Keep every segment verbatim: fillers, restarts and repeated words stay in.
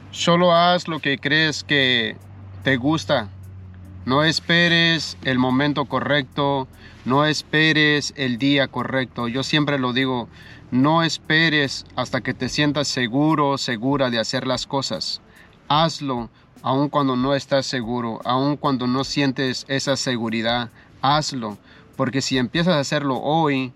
Solo haz lo que crees que te gusta. No esperes el momento correcto, no esperes el día correcto. Yo siempre lo digo, no esperes hasta que te sientas seguro, segura de hacer las cosas. Hazlo aun cuando no estás seguro, aun cuando no sientes esa seguridad. Hazlo, porque si empiezas a hacerlo hoy,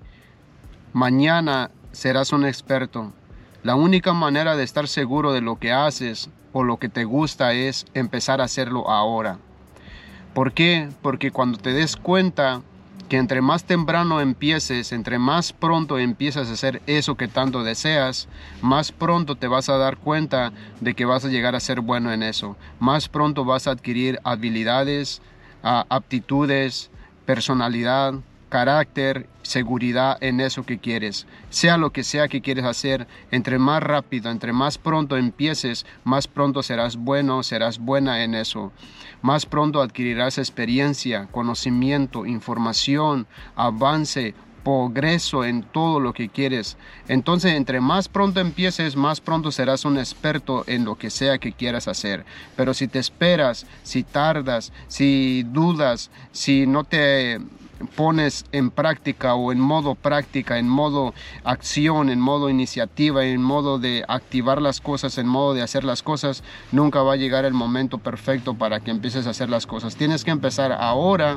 mañana serás un experto. La única manera de estar seguro de lo que haces o lo que te gusta es empezar a hacerlo ahora. ¿Por qué? Porque cuando te des cuenta que entre más temprano empieces, entre más pronto empiezas a hacer eso que tanto deseas, más pronto te vas a dar cuenta de que vas a llegar a ser bueno en eso. Más pronto vas a adquirir habilidades, aptitudes, personalidad, carácter, seguridad en eso que quieres. Sea lo que sea que quieres hacer, entre más rápido, entre más pronto empieces, más pronto serás bueno, serás buena en eso. Más pronto adquirirás experiencia, conocimiento, información, avance, progreso en todo lo que quieres. Entonces, entre más pronto empieces, más pronto serás un experto en lo que sea que quieras hacer. Pero si te esperas, si tardas, si dudas, si no te pones en práctica o en modo práctica, en modo acción, en modo iniciativa, en modo de activar las cosas, en modo de hacer las cosas, nunca va a llegar el momento perfecto para que empieces a hacer las cosas. Tienes que empezar ahora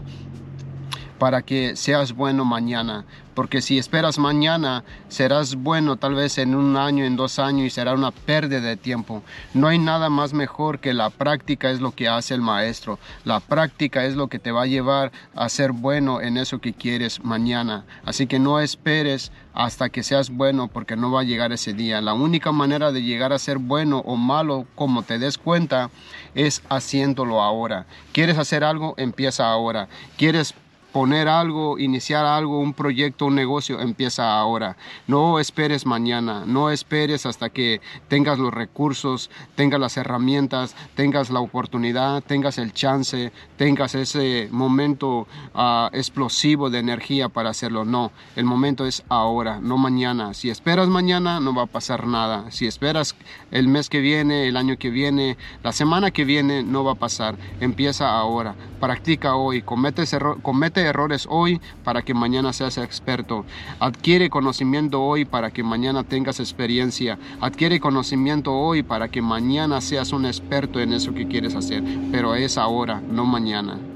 para que seas bueno mañana, porque si esperas mañana, serás bueno tal vez en un año, en dos años, y será una pérdida de tiempo. No hay nada más mejor que la práctica. Es lo que hace el maestro. La práctica es lo que te va a llevar a ser bueno en eso que quieres mañana. Así que no esperes hasta que seas bueno, porque no va a llegar ese día. La única manera de llegar a ser bueno o malo, como te des cuenta, es haciéndolo ahora. ¿Quieres hacer algo? Empieza ahora. ¿Quieres poner algo, iniciar algo, un proyecto, un negocio? Empieza ahora. No esperes mañana, no esperes hasta que tengas los recursos, tengas las herramientas, tengas la oportunidad, tengas el chance, tengas ese momento uh, explosivo de energía para hacerlo. No, el momento es ahora, no mañana. Si esperas mañana, no va a pasar nada. Si esperas el mes que viene, el año que viene, la semana que viene, no va a pasar. Empieza ahora, practica hoy, comete error, comete errores hoy para que mañana seas experto. Adquiere conocimiento hoy para que mañana tengas experiencia. Adquiere conocimiento hoy para que mañana seas un experto en eso que quieres hacer. Pero es ahora, no mañana.